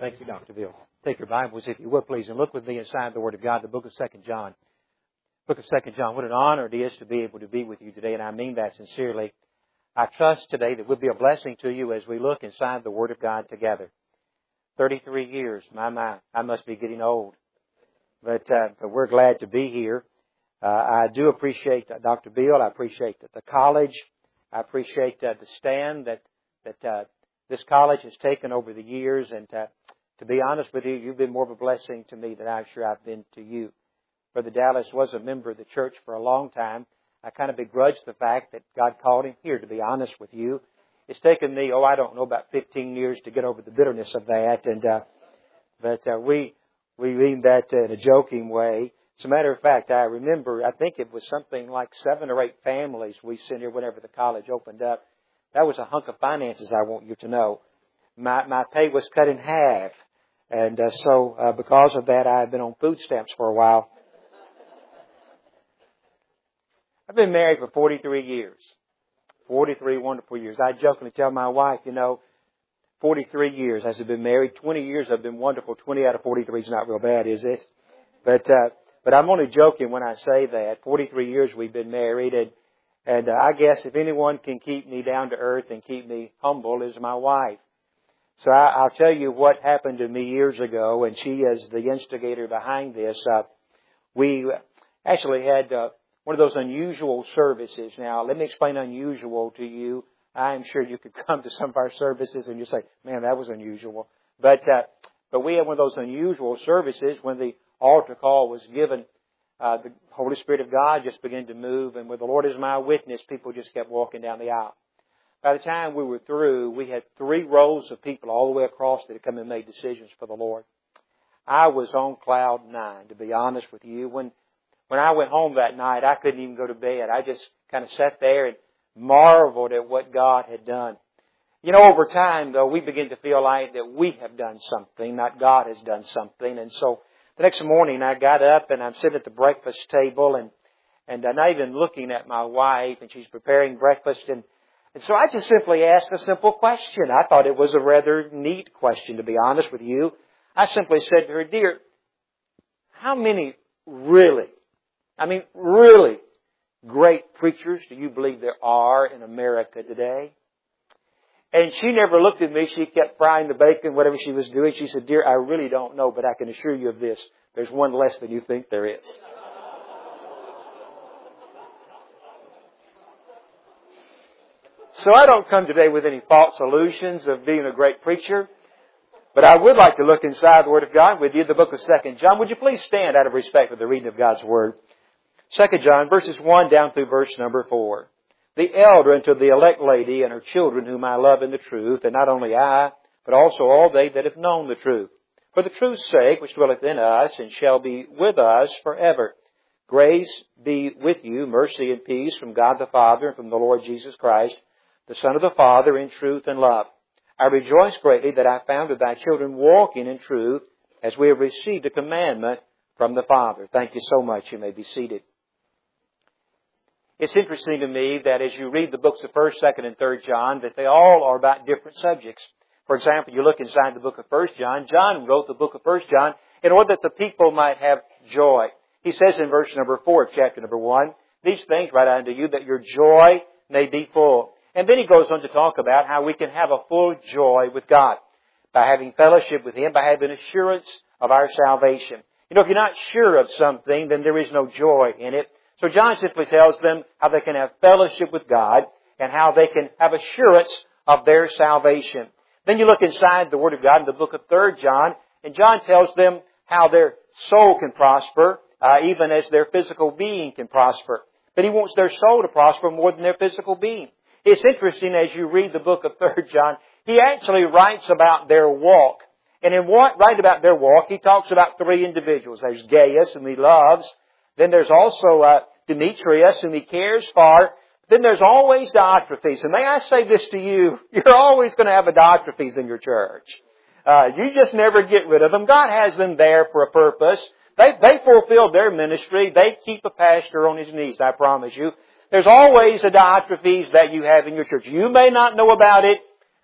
Thank you, Dr. Bill. Take your Bibles, if you would, please, and look with me inside the Word of God, the book of 2 John. Book of 2 John. What an honor it is to be able to be with you today, and I mean that sincerely. I trust today that we'll be a blessing to you as we look inside the Word of God together. 33 years, my, I must be getting old. But we're glad to be here. I do appreciate Dr. Bill. I appreciate the college. I appreciate the stand that this college has taken over the years. And to be honest with you, you've been more of a blessing to me than I'm sure I've been to you. Brother Dallas was a member of the church for a long time. I kind of begrudge the fact that God called him here, to be honest with you. It's taken me, I don't know, about 15 years to get over the bitterness of that. But we mean that in a joking way. As a matter of fact, I remember, I think it was something like 7 or 8 families we sent here whenever the college opened up. That was a hunk of finances, I want you to know. My pay was cut in half. And so because of that, I've been on food stamps for a while. I've been married for 43 years. 43 wonderful years. I jokingly tell my wife, 43 years as I've been married. 20 years have been wonderful. 20 out of 43 is not real bad, is it? But I'm only joking when I say that. 43 years we've been married, and I guess if anyone can keep me down to earth and keep me humble is my wife. So I'll tell you what happened to me years ago, and she is the instigator behind this. We actually had one of those unusual services. Now, let me explain unusual to you. I'm sure you could come to some of our services and you say, man, that was unusual. But we had one of those unusual services when the altar call was given. The Holy Spirit of God just began to move, and with the Lord as my witness, people just kept walking down the aisle. By the time we were through, we had 3 rows of people all the way across that had come and made decisions for the Lord. I was on cloud 9, to be honest with you. When I went home that night, I couldn't even go to bed. I just kind of sat there and marveled at what God had done. Over time, though, we begin to feel like that we have done something, not God has done something. And so the next morning, I got up and I'm sitting at the breakfast table and I'm not even looking at my wife, and she's preparing breakfast. And so I just simply asked a simple question. I thought it was a rather neat question, to be honest with you. I simply said to her, dear, how many really great preachers do you believe there are in America today? And she never looked at me. She kept frying the bacon, whatever she was doing. She said, dear, I really don't know, but I can assure you of this. There's one less than you think there is. So I don't come today with any false illusions of being a great preacher. But I would like to look inside the Word of God with you, the book of 2 John. Would you please stand out of respect for the reading of God's Word? 2 John, verses 1 down through verse number 4. The elder unto the elect lady and her children whom I love in the truth, and not only I, but also all they that have known the truth. For the truth's sake, which dwelleth in us, and shall be with us forever. Grace be with you, mercy and peace from God the Father and from the Lord Jesus Christ, the Son of the Father, in truth and love. I rejoice greatly that I found that thy children walking in truth, as we have received a commandment from the Father. Thank you so much. You may be seated. It's interesting to me that as you read the books of 1st, 2nd, and 3rd John, that they all are about different subjects. For example, you look inside the book of 1st John. John wrote the book of 1st John in order that the people might have joy. He says in verse number 4 of chapter number 1, these things write I unto you that your joy may be full. And then he goes on to talk about how we can have a full joy with God by having fellowship with Him, by having assurance of our salvation. If you're not sure of something, then there is no joy in it. So John simply tells them how they can have fellowship with God and how they can have assurance of their salvation. Then you look inside the Word of God in the book of 3rd John, and John tells them how their soul can prosper, even as their physical being can prosper. But he wants their soul to prosper more than their physical being. It's interesting as you read the book of 3rd John, he actually writes about their walk. And in writing about their walk, he talks about 3 individuals. There's Gaius, whom he loves. Then there's also Demetrius, whom he cares for. Then there's always Diotrephes. And may I say this to you, you're always going to have a Diotrephes in your church. You just never get rid of them. God has them there for a purpose. They fulfill their ministry. They keep a pastor on his knees, I promise you. There's always a Diotrephes that you have in your church. You may not know about it.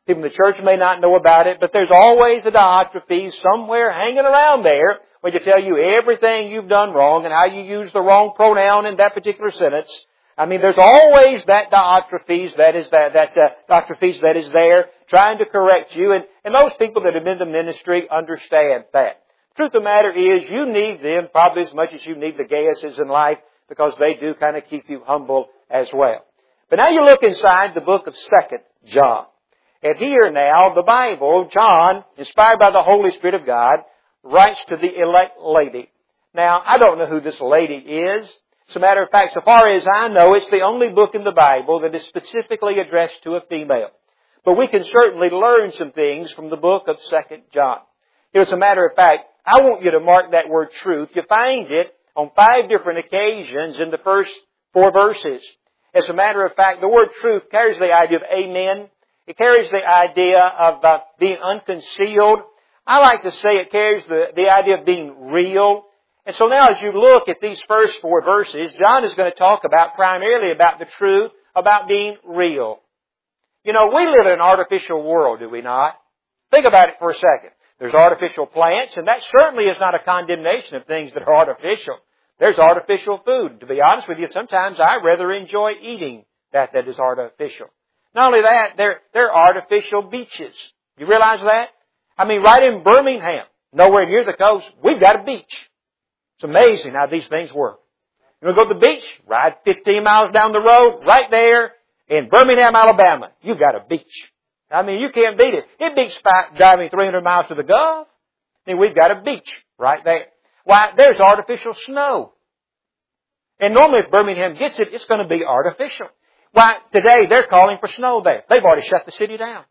People in the church may not know about it, but there's always a Diotrephes somewhere hanging around there where they tell you everything you've done wrong and how you use the wrong pronoun in that particular sentence. I mean, there's always that Diotrephes Diotrephes that is there trying to correct you. And those people that have been in the ministry understand that. The truth of the matter is you need them probably as much as you need the Gaiuses in life because they do kind of keep you humble as well. But now you look inside the book of 2 John. And here now, the Bible, John, inspired by the Holy Spirit of God, writes to the elect lady. Now, I don't know who this lady is. As a matter of fact, so far as I know, it's the only book in the Bible that is specifically addressed to a female. But we can certainly learn some things from the book of 2 John. As a matter of fact, I want you to mark that word truth. You find it on 5 different occasions in the first 4 verses. As a matter of fact, the word truth carries the idea of amen. It carries the idea of being unconcealed. I like to say it carries the idea of being real. And so now as you look at these first 4 verses, John is going to talk primarily about the truth, about being real. You know, we live in an artificial world, do we not? Think about it for a second. There's artificial plants, and that certainly is not a condemnation of things that are artificial. There's artificial food. To be honest with you, sometimes I rather enjoy eating that is artificial. Not only that, there are artificial beaches. You realize that? I mean, right in Birmingham, nowhere near the coast, we've got a beach. It's amazing how these things work. You want to go to the beach? Ride 15 miles down the road, right there in Birmingham, Alabama. You've got a beach. I mean, you can't beat it. It beats driving 300 miles to the Gulf. And we've got a beach right there. Why, there's artificial snow. And normally if Birmingham gets it, it's going to be artificial. Why, today they're calling for snow there. They've already shut the city down.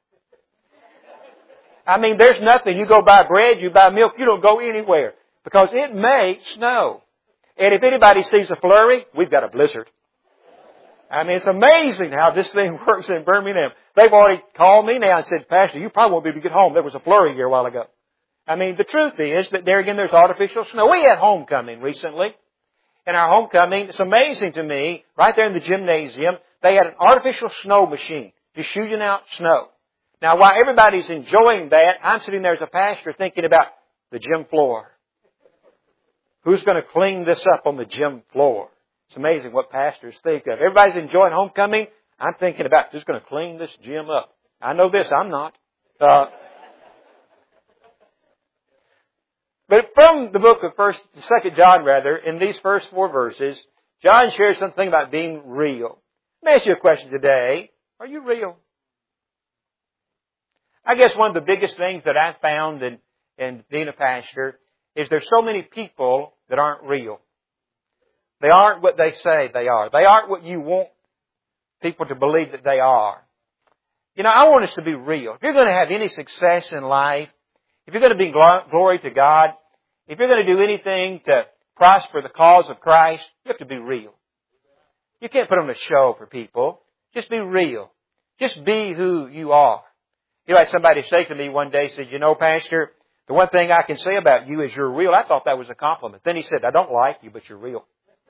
I mean, there's nothing. You go buy bread, you buy milk, you don't go anywhere. Because it may snow. And if anybody sees a flurry, we've got a blizzard. I mean, it's amazing how this thing works in Birmingham. They've already called me now and said, Pastor, you probably won't be able to get home. There was a flurry here a while ago. I mean, the truth is that there again, there's artificial snow. We had homecoming recently. In our homecoming, it's amazing to me, right there in the gymnasium, they had an artificial snow machine just shooting out snow. Now, while everybody's enjoying that, I'm sitting there as a pastor thinking about the gym floor. Who's going to clean this up on the gym floor? It's amazing what pastors think of. Everybody's enjoying homecoming. I'm thinking about who's going to clean this gym up. I know this, I'm not. But from the book of 2 John, in these first 4 verses, John shares something about being real. Let me ask you a question today. Are you real? I guess one of the biggest things that I've found in being a pastor is there's so many people that aren't real. They aren't what they say they are. They aren't what you want people to believe that they are. You know, I want us to be real. If you're going to have any success in life, if you're going to bring glory to God, if you're going to do anything to prosper the cause of Christ, you have to be real. You can't put on a show for people. Just be real. Just be who you are. You know, I had somebody say to me one day, said, you know, Pastor, the one thing I can say about you is you're real. I thought that was a compliment. Then he said, I don't like you, but you're real.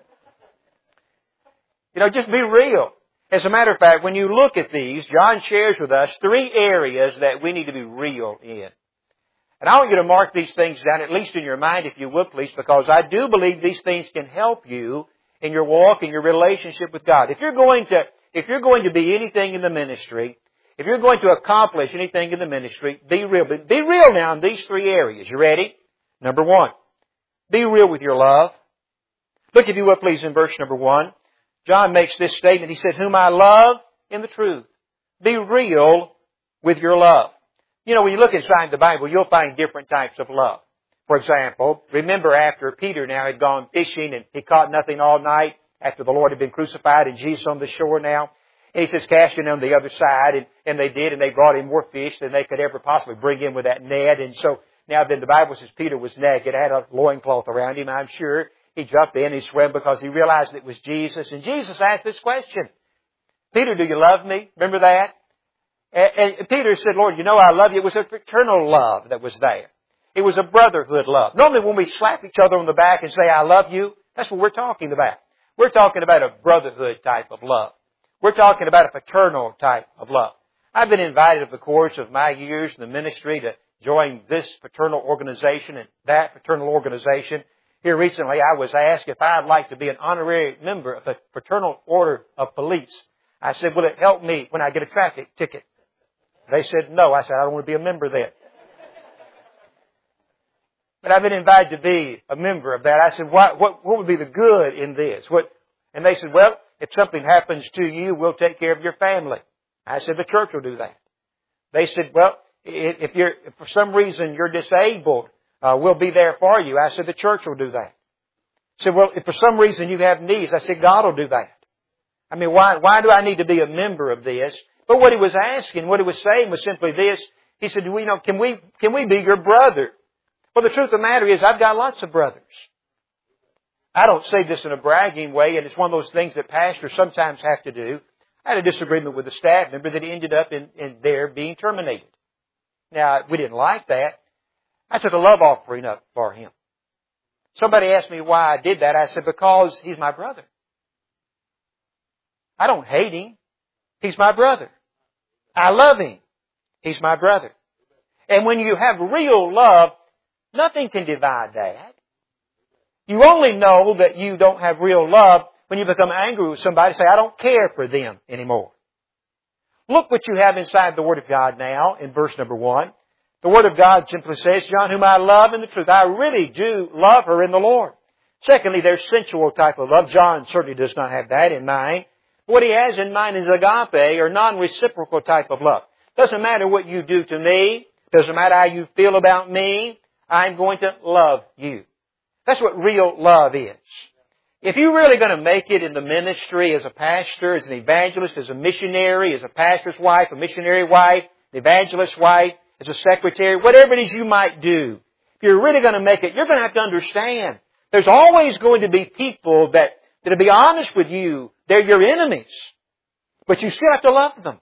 You know, just be real. As a matter of fact, when you look at these, John shares with us 3 areas that we need to be real in. And I want you to mark these things down, at least in your mind, if you will, please, because I do believe these things can help you in your walk, in your relationship with God. If you're going to be anything in the ministry, if you're going to accomplish anything in the ministry, be real. But be real now in these 3 areas. You ready? Number 1, be real with your love. Look, if you will, please, in verse number 1. John makes this statement. He said, whom I love in the truth. Be real with your love. You know, when you look inside the Bible, you'll find different types of love. For example, remember after Peter now had gone fishing and he caught nothing all night after the Lord had been crucified and Jesus on the shore now. And he says, cast in on the other side. And they did, and they brought in more fish than they could ever possibly bring in with that net. And so now then the Bible says Peter was naked, had a loincloth around him, I'm sure. He jumped in, he swam because he realized it was Jesus. And Jesus asked this question, Peter, do you love me? Remember that? And Peter said, Lord, you know I love you. It was a fraternal love that was there. It was a brotherhood love. Normally when we slap each other on the back and say, I love you, that's what we're talking about. We're talking about a brotherhood type of love. We're talking about a fraternal type of love. I've been invited over the course of my years in the ministry to join this fraternal organization and that fraternal organization. Here recently I was asked if I'd like to be an honorary member of the Fraternal Order of Police. I said, will it help me when I get a traffic ticket? They said no. I said, I don't want to be a member then. But I've been invited to be a member of that. I said, what would be the good in this? And they said, well, if something happens to you, we'll take care of your family. I said, the church will do that. They said, well, if for some reason you're disabled, we'll be there for you. I said, the church will do that. I said, well, if for some reason you have needs, I said, God will do that. I mean, why do I need to be a member of this? But what he was asking, what he was saying was simply this. He said, can we be your brother? Well, the truth of the matter is, I've got lots of brothers. I don't say this in a bragging way, and it's one of those things that pastors sometimes have to do. I had a disagreement with a staff member that ended up in there being terminated. Now, we didn't like that. I took a love offering up for him. Somebody asked me why I did that. I said, because he's my brother. I don't hate him. He's my brother. I love him. He's my brother. And when you have real love, nothing can divide that. You only know that you don't have real love when you become angry with somebody and say, I don't care for them anymore. Look what you have inside the Word of God now in verse number 1. The Word of God simply says, John, whom I love in the truth. I really do love her in the Lord. Secondly, there's sensual type of love. John certainly does not have that in mind. What he has in mind is agape or non-reciprocal type of love. Doesn't matter what you do to me. Doesn't matter how you feel about me. I'm going to love you. That's what real love is. If you're really going to make it in the ministry as a pastor, as an evangelist, as a missionary, as a pastor's wife, a missionary wife, an evangelist's wife, as a secretary, whatever it is you might do, if you're really going to make it, you're going to have to understand there's always going to be people that'll be honest with you. They're your enemies. But you still have to love them.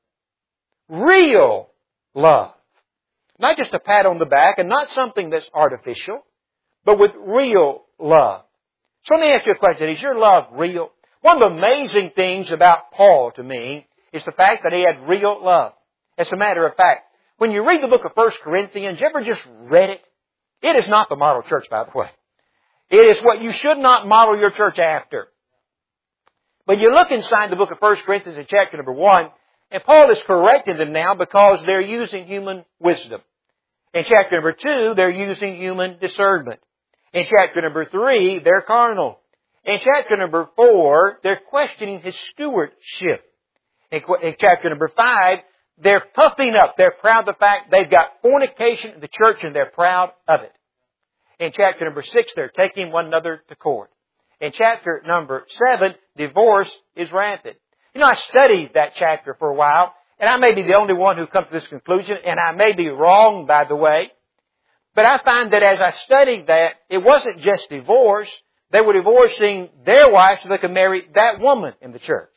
Real love. Not just a pat on the back and not something that's artificial, but with real love. So let me ask you a question. Is your love real? One of the amazing things about Paul to me is the fact that he had real love. As a matter of fact, when you read the book of 1 Corinthians, you ever just read it? It is not the model church, by the way. It is what you should not model your church after. But you look inside the book of 1 Corinthians in chapter number 1, and Paul is correcting them now because they're using human wisdom. In chapter number 2, they're using human discernment. In chapter number 3, they're carnal. In chapter number 4, they're questioning his stewardship. In chapter number 5, they're puffing up. They're proud of the fact they've got fornication in the church and they're proud of it. In chapter number 6, they're taking one another to court. In chapter number 7, divorce is rampant. You know, I studied that chapter for a while, and I may be the only one who comes to this conclusion, and I may be wrong, by the way. But I find that as I studied that, it wasn't just divorce. They were divorcing their wives so they could marry that woman in the church.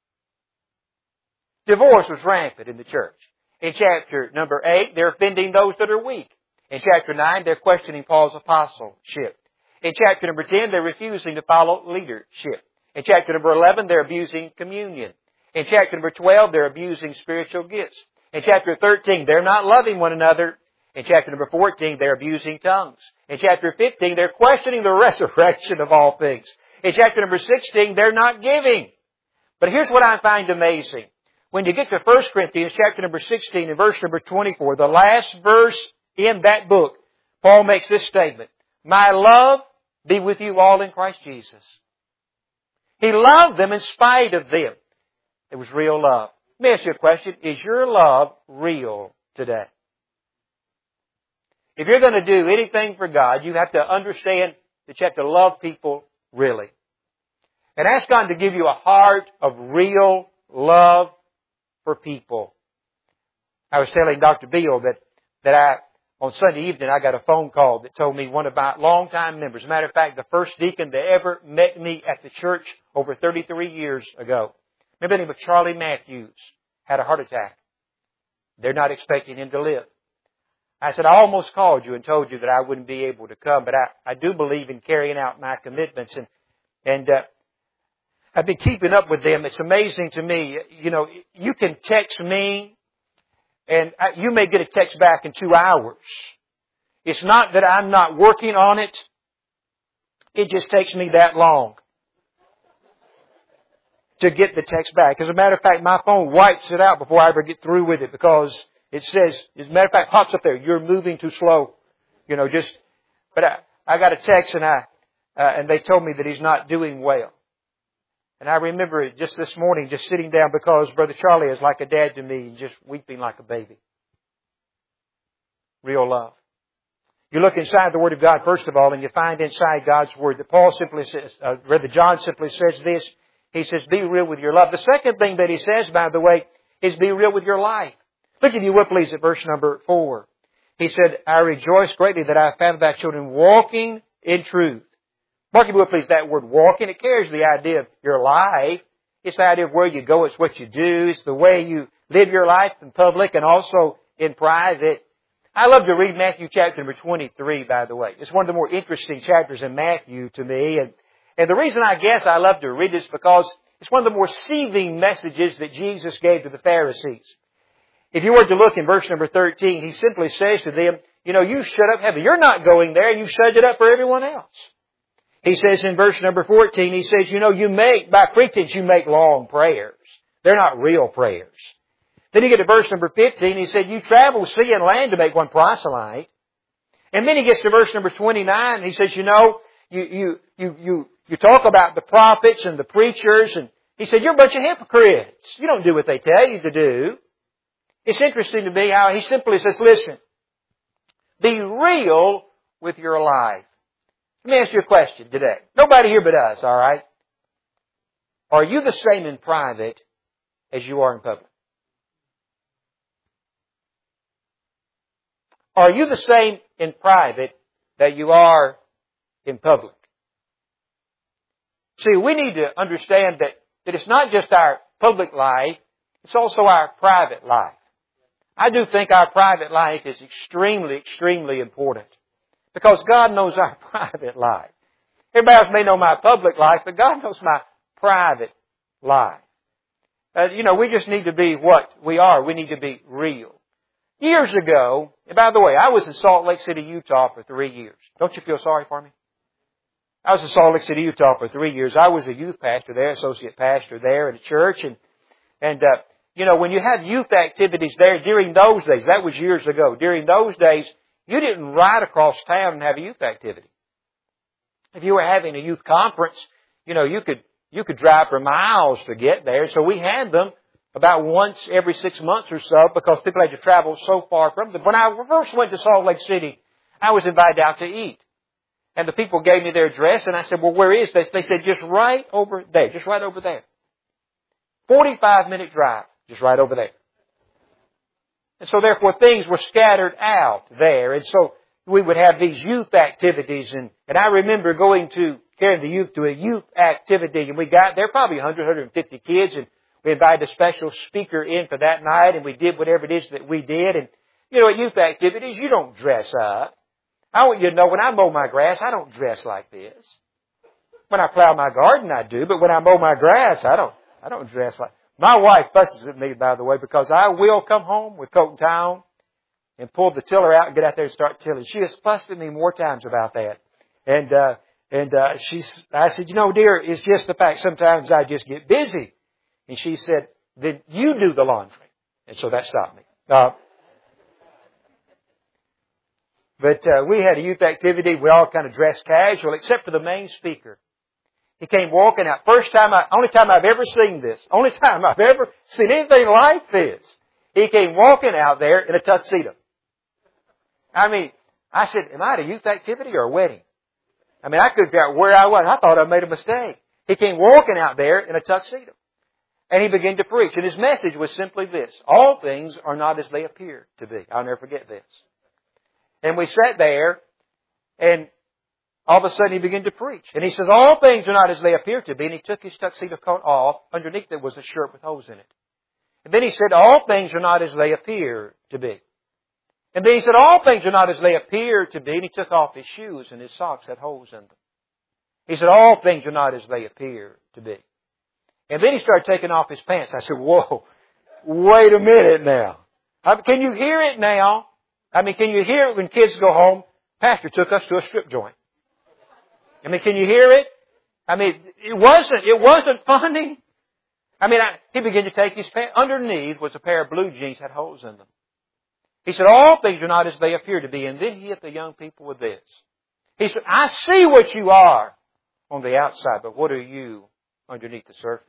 Divorce was rampant in the church. In chapter number 8, they're offending those that are weak. In chapter 9, they're questioning Paul's apostleship. In chapter number 10, they're refusing to follow leadership. In chapter number 11, they're abusing communion. In chapter number 12, they're abusing spiritual gifts. In chapter 13, they're not loving one another. In chapter number 14, they're abusing tongues. In chapter 15, they're questioning the resurrection of all things. In chapter number 16, they're not giving. But here's what I find amazing. When you get to 1 Corinthians chapter number 16 and verse number 24, the last verse in that book, Paul makes this statement. My love be with you all in Christ Jesus. He loved them in spite of them. It was real love. Let me ask you a question. Is your love real today? If you're going to do anything for God, you have to understand that you have to love people really. And ask God to give you a heart of real love for people. I was telling Dr. Beal that on Sunday evening I got a phone call that told me one of my longtime members, as a matter of fact, the first deacon that ever met me at the church over 33 years ago. Remember the name of Charlie Matthews, had a heart attack. They're not expecting him to live. I said, I almost called you and told you that I wouldn't be able to come, but I do believe in carrying out my commitments. And I've been keeping up with them. It's amazing to me. You know, you can text me and you may get a text back in 2 hours. It's not that I'm not working on it. It just takes me that long to get the text back. As a matter of fact, my phone wipes it out before I ever get through with it because it says, as a matter of fact, pops up there, you're moving too slow. You know, but I got a text and they told me that he's not doing well. And I remember it just this morning, just sitting down because Brother Charlie is like a dad to me, just weeping like a baby. Real love. You look inside the Word of God, first of all, and you find inside God's Word that Paul simply says, John simply says this. He says, be real with your love. The second thing that he says, by the way, is be real with your life. Look, if you will, please, at verse number 4. He said, I rejoice greatly that I have found thy children walking in truth. Mark, if you will, please, that word walking, it carries the idea of your life. It's the idea of where you go. It's what you do. It's the way you live your life in public and also in private. I love to read Matthew chapter number 23, by the way. It's one of the more interesting chapters in Matthew to me. And the reason I guess I love to read this is because it's one of the more seething messages that Jesus gave to the Pharisees. If you were to look in verse number 13, He simply says to them, you know, you shut up heaven. You're not going there and you shut it up for everyone else. He says in verse number 14, He says, you know, by pretense you make long prayers. They're not real prayers. Then you get to verse number 15, He said, you travel sea and land to make one proselyte. And then He gets to verse number 29, and He says, you know, you talk about the prophets and the preachers, and He said, you're a bunch of hypocrites. You don't do what they tell you to do. It's interesting to me how He simply says, listen, be real with your life. Let me ask you a question today. Nobody here but us, all right? Are you the same in private as you are in public? Are you the same in private that you are in public? See, we need to understand that it's not just our public life, it's also our private life. I do think our private life is extremely, extremely important. Because God knows our private life. Everybody else may know my public life, but God knows my private life. You know, we just need to be what we are. We need to be real. Years ago, and by the way, I was in Salt Lake City, Utah for 3 years. Don't you feel sorry for me? I was in Salt Lake City, Utah for 3 years. I was a youth pastor there, associate pastor there at a church. And you know, when you have youth activities there during those days, that was years ago, during those days, you didn't ride across town and have a youth activity. If you were having a youth conference, you know, you could drive for miles to get there. So we had them about once every 6 months or so because people had to travel so far from them. When I first went to Salt Lake City, I was invited out to eat. And the people gave me their address and I said, well, where is this? They said, just right over there. Just right over there. 45-minute drive. Just right over there. And so therefore things were scattered out there. And so we would have these youth activities. And I remember carrying the youth to a youth activity. And we got there probably 100, 150 kids. And we invited a special speaker in for that night. And we did whatever it is that we did. And you know, at youth activities, you don't dress up. I want you to know when I mow my grass, I don't dress like this. When I plow my garden, I do. But when I mow my grass, I don't dress like. My wife fusses at me, by the way, because I will come home with coat and tie on and pull the tiller out and get out there and start tilling. She has fussed at me more times about that. I said, you know, dear, it's just the fact sometimes I just get busy. And she said, then you do the laundry. And so that stopped me. But we had a youth activity. We all kind of dressed casual, except for the main speaker. He came walking out. Only time I've ever seen this. Only time I've ever seen anything like this. He came walking out there in a tuxedo. I mean, I said, am I at a youth activity or a wedding? I mean, I couldn't figure out where I was. I thought I made a mistake. He came walking out there in a tuxedo. And he began to preach. And his message was simply this. All things are not as they appear to be. I'll never forget this. And we sat there and all of a sudden he began to preach. And he says, all things are not as they appear to be. And he took his tuxedo coat off. Underneath there was a shirt with holes in it. And then he said, all things are not as they appear to be. And then he said, all things are not as they appear to be. And he took off his shoes and his socks had holes in them. He said, all things are not as they appear to be. And then he started taking off his pants. I said, whoa, wait a minute now. Can you hear it now? I mean, can you hear it when kids go home? Pastor took us to a strip joint. I mean, can you hear it? I mean, it wasn't funny. I mean, he began to take his pants. Underneath was a pair of blue jeans that had holes in them. He said, all things are not as they appear to be. And then he hit the young people with this. He said, I see what you are on the outside, but what are you underneath the surface?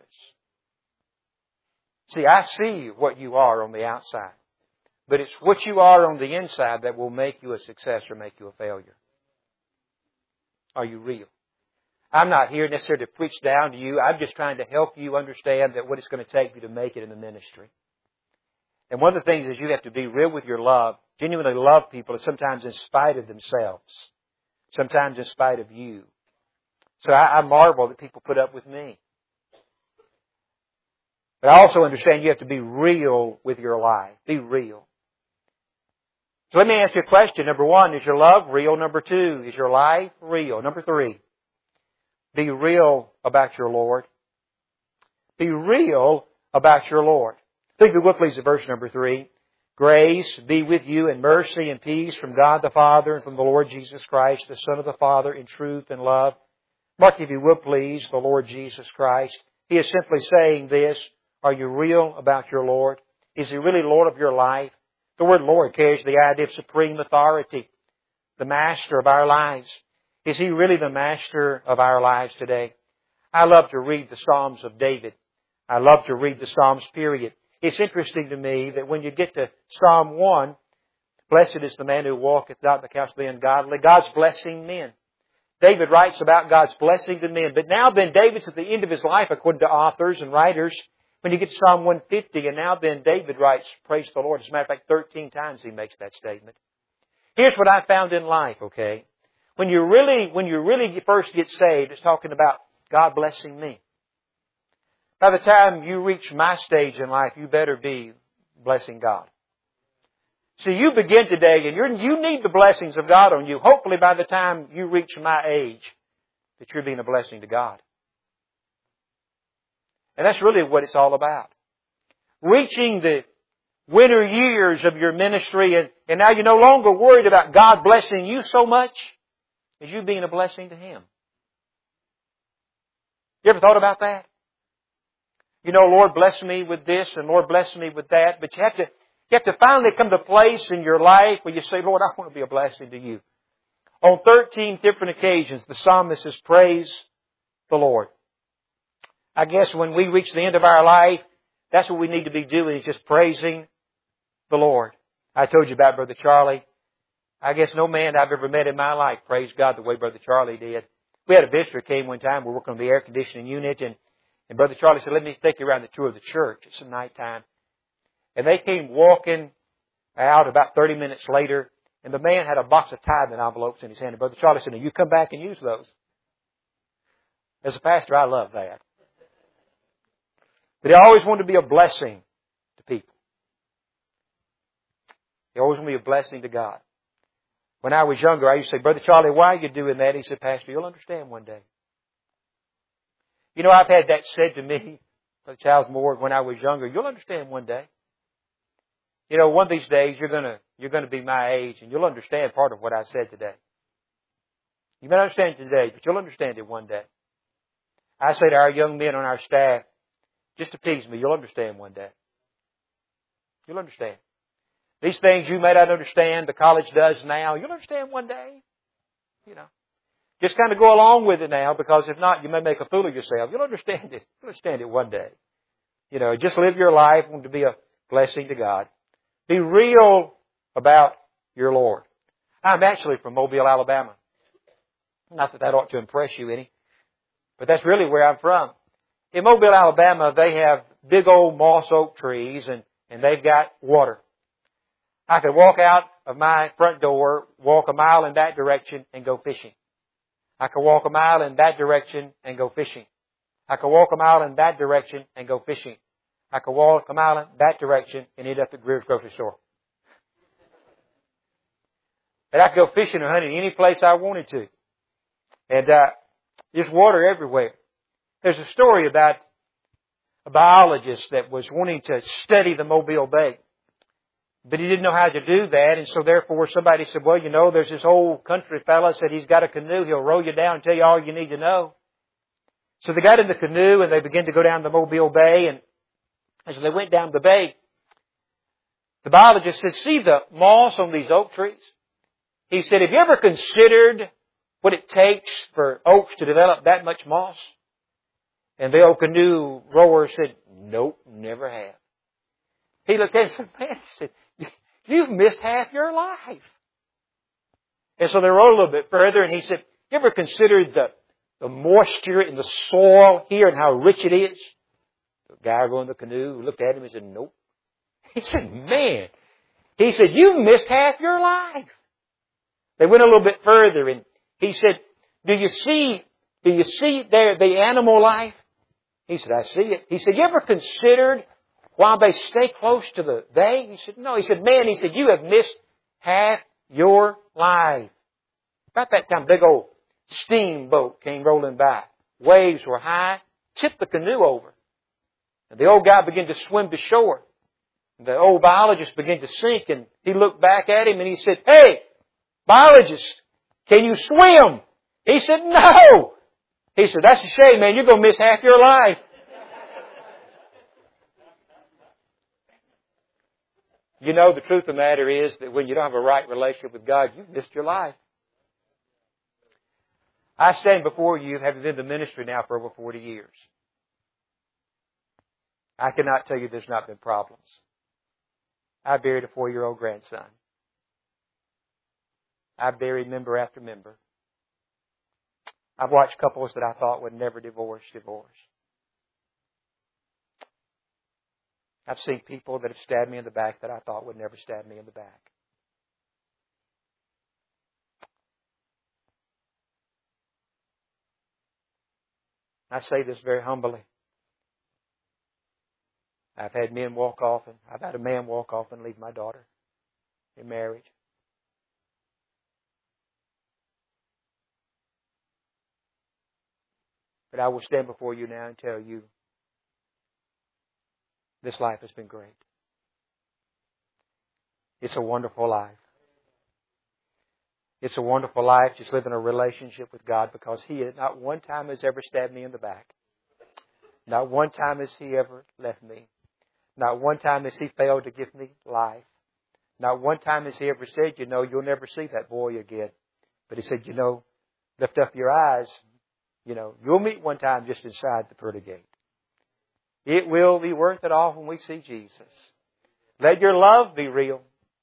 See, I see what you are on the outside, but it's what you are on the inside that will make you a success or make you a failure. Are you real? I'm not here necessarily to preach down to you. I'm just trying to help you understand that what it's going to take you to make it in the ministry. And one of the things is you have to be real with your love, genuinely love people, and sometimes in spite of themselves, sometimes in spite of you. So I marvel that people put up with me. But I also understand you have to be real with your life. Be real. So let me ask you a question. Number one, is your love real? Number two, is your life real? Number three, be real about your Lord. Be real about your Lord. Think with me, please, at verse number 3. Grace be with you and mercy and peace from God the Father and from the Lord Jesus Christ, the Son of the Father, in truth and love. Mark, if you will, please, the Lord Jesus Christ. He is simply saying this. Are you real about your Lord? Is He really Lord of your life? The word Lord carries the idea of supreme authority, the master of our lives. Is He really the master of our lives today? I love to read the Psalms of David. I love to read the Psalms, period. It's interesting to me that when you get to Psalm 1, blessed is the man who walketh not in the counsel of the ungodly. God's blessing men. David writes about God's blessing to men. But now then, David's at the end of his life, according to authors and writers. When you get to Psalm 150, and now then, David writes, praise the Lord. As a matter of fact, 13 times he makes that statement. Here's what I found in life, okay? When you really first get saved, it's talking about God blessing me. By the time you reach my stage in life, you better be blessing God. See, you begin today, and you need the blessings of God on you. Hopefully by the time you reach my age, that you're being a blessing to God. And that's really what it's all about. Reaching the winter years of your ministry, and now you're no longer worried about God blessing you so much as you being a blessing to Him. You ever thought about that? You know, Lord, bless me with this, and Lord, bless me with that. But you have to finally come to a place in your life where you say, Lord, I want to be a blessing to you. On 13 different occasions, the psalmist says, praise the Lord. I guess when we reach the end of our life, that's what we need to be doing, is just praising the Lord. I told you about Brother Charlie. I guess no man I've ever met in my life praised God the way Brother Charlie did. We had a visitor came one time. We're working on the air conditioning unit, and Brother Charlie said, let me take you around the tour of the church. It's nighttime. And they came walking out about 30 minutes later, and the man had a box of tithing envelopes in his hand. And Brother Charlie said, now you come back and use those. As a pastor, I love that. But he always wanted to be a blessing to people. He always wanted to be a blessing to God. When I was younger, I used to say, Brother Charlie, why are you doing that? He said, Pastor, you'll understand one day. You know, I've had that said to me, Brother Charles Moore, when I was younger. You'll understand one day. You know, one of these days you're gonna be my age, and you'll understand part of what I said today. You may not understand it today, but you'll understand it one day. I say to our young men on our staff, just appease me, you'll understand one day. You'll understand. These things you may not understand, the college does now, you'll understand one day. You know. Just kind of go along with it now, because if not, you may make a fool of yourself. You'll understand it. You'll understand it one day. You know, just live your life, want to be a blessing to God. Be real about your Lord. I'm actually from Mobile, Alabama. Not that that ought to impress you any, but that's really where I'm from. In Mobile, Alabama, they have big old moss oak trees, and they've got water. I could walk out of my front door, walk a mile in that direction, and go fishing. I could walk a mile in that direction and go fishing. I could walk a mile in that direction and go fishing. I could walk a mile in that direction and end up at Greer's grocery store. But I could go fishing or hunting any place I wanted to. And there's water everywhere. There's a story about a biologist that was wanting to study the Mobile Bay. But he didn't know how to do that, and so therefore somebody said, well, there's this old country fella said he's got a canoe, he'll row you down and tell you all you need to know. So they got in the canoe and they began to go down the Mobile Bay, and as they went down the bay, the biologist said, see the moss on these oak trees? He said, have you ever considered what it takes for oaks to develop that much moss? And the old canoe rower said, nope, never have. He looked at him and said, man, he said, you've missed half your life. And so they rode a little bit further, and he said, you ever considered the moisture in the soil here and how rich it is? The guy going in the canoe looked at him and said, nope. He said, man. He said, you've missed half your life. They went a little bit further, and he said, do you see there the animal life? He said, I see it. He said, you ever considered while they stay close to the bay? He said, no. He said, man, he said, you have missed half your life. About that time, big old steamboat came rolling by. Waves were high, tipped the canoe over. And the old guy began to swim to shore. The old biologist began to sink, and he looked back at him and he said, hey, biologist, can you swim? He said, no. He said, that's a shame, man. You're going to miss half your life. The truth of the matter is that when you don't have a right relationship with God, you've missed your life. I stand before you, having been in the ministry now for over 40 years. I cannot tell you there's not been problems. I buried a 4-year-old grandson. I buried member after member. I've watched couples that I thought would never divorce. I've seen people that have stabbed me in the back that I thought would never stab me in the back. I say this very humbly. I've had men walk off, and I've had a man walk off and leave my daughter in marriage. But I will stand before you now and tell you this life has been great. It's a wonderful life. It's a wonderful life just living a relationship with God, because He not one time has ever stabbed me in the back. Not one time has He ever left me. Not one time has He failed to give me life. Not one time has He ever said, you'll never see that boy again. But He said, lift up your eyes. You'll meet one time just inside the pearly gate. It will be worth it all when we see Jesus. Let your love be real.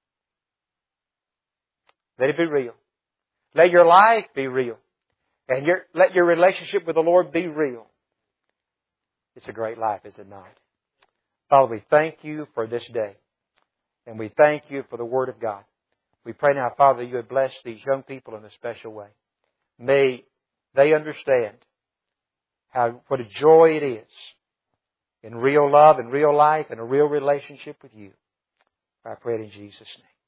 Let it be real. Let your life be real. And let your relationship with the Lord be real. It's a great life, is it not? Father, we thank You for this day. And we thank You for the Word of God. We pray now, Father, You would bless these young people in a special way. May they understand what a joy it is in real love and real life and a real relationship with You. I pray it in Jesus' name.